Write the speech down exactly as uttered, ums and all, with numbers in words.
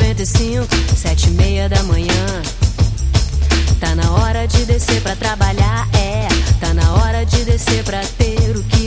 noventa e cinco, sete e meia da manhã. Tá na hora de descer pra trabalhar, é. Tá na hora de descer pra ter o que